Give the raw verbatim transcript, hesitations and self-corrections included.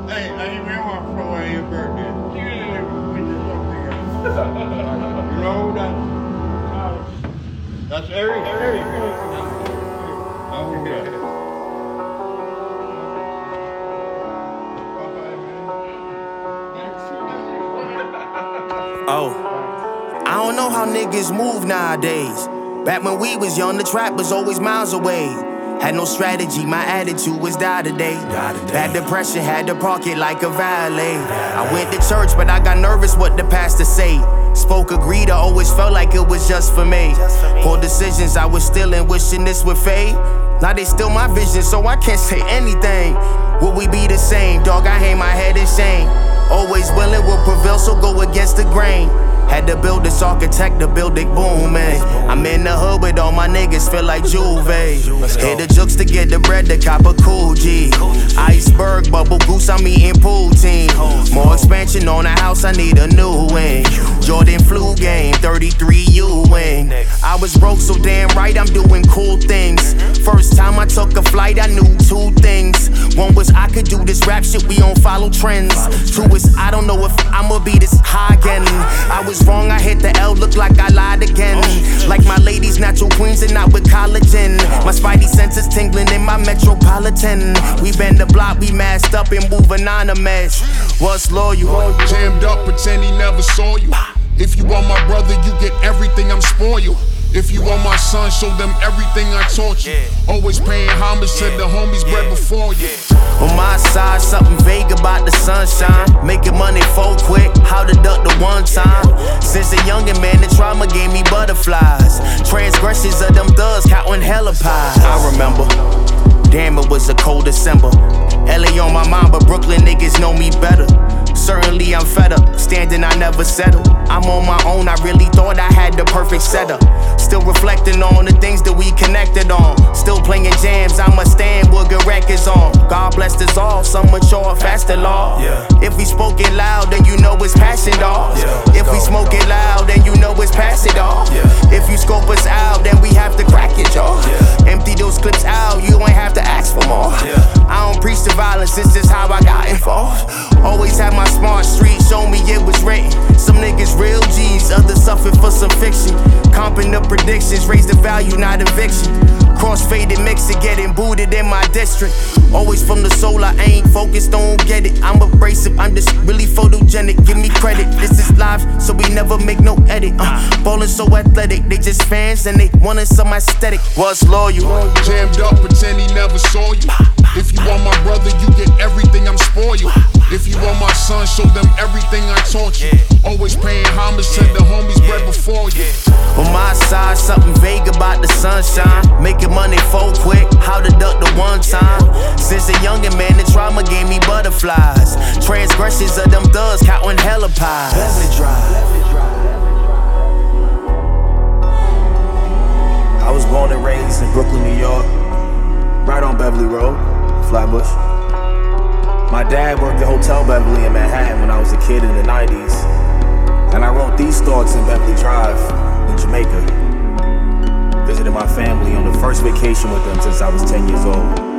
Hey, I ain't been one for where your birthday. You didn't even put this up here. You know that? That's Eric. Eric. Oh, yeah. Oh, I don't know how niggas move nowadays. Back when we was young, the trap was always miles away. Had no strategy, my attitude was die today. Bad depression, had to park it like a valet. I went to church, but I got nervous what the pastor say. Spoke agreed, I always felt like it was just for me. Poor decisions I was still in, wishing this would fade. Now they still my vision, so I can't say anything. Will we be the same? Dog, I hang my head in shame. Always willing will prevail, so go against the grain. Had to build this architect to build it booming. I'm in the hood with all my niggas, feel like Juve. Hit the jukes to get the bread, to cop a cool G. Iceberg, bubble goose, I'm eating poutine. More expansion on the house, I need a new wing. Jordan flu game, thirty-three U-wing. I was broke, so damn right, I'm doing cool things. First time I took a flight, I knew two things. One was I could do this rap shit, we don't follow trends. Two is I don't know if I'ma be this high again. I was wrong, I hit the L, look like I lied again. Like my ladies, natural queens and not with collagen. My spidey senses tingling in my metropolitan. We bend the block, we masked up and moving on a mesh. What's loyal? Jammed up, pretend he never saw you. If you want my brother, you get everything, I'm spoiled. If you want my son, show them everything I taught you. Always paying homage to the homies bred before you. On my side, something vague about the sunshine. Making money for quick, how to duck the one time. Since a youngin' man, the trauma gave me butterflies. Transgressions of them thugs, counting hella pies. I remember, damn, it was a cold December. L A on my mind, but Brooklyn niggas know me better. Certainly I'm fed up, standing I never settle. I'm on my own, I really thought I had the perfect setup. Still reflecting on the things that we connected on. Still playing jams, I'ma stand with good records on. God bless us all, some mature, faster law. Yeah. If we spoke it loud, then you know it's passion, dog. Yeah. If we smoke it loud, then you know it's pass it off. Yeah. If you scope us out, then we have to crack it, y'all. Yeah. Empty those clips out, you ain't have to ask for more. Yeah. I don't preach the violence, this is how I got involved. Always had my smart street, show me it was written. Some niggas real G's, others suffer for some fiction. Comping the predictions, raise the value, not eviction. Cross-faded mix it, getting booted in my district. Always from the soul, I ain't focused, don't get it. I'm abrasive, I'm just really photogenic, give me credit. This is live, so we never make no edit. uh, Ballin' so athletic, they just fans and they wanted some aesthetic. What's loyal? Jammed up, pretend he never saw you. If you want my brother, you get everything, I'm spoiled. If you want my son, show them everything I taught you. Always paying homage to the homies bred before you. On my side, something vague about the sunshine. Making money for quick, how to duck the one time. Since a youngin' man, the trauma gave me butterflies. Transgressions of them thugs, counting hella pies. Beverly Drive. I was born and raised in Brooklyn, New York, right on Beverly Road, Flatbush. My dad worked at Hotel Beverly in Manhattan when I was a kid in the nineties. And I wrote these thoughts in Beverly Drive in Jamaica. Visited my family on the first vacation with them since I was ten years old.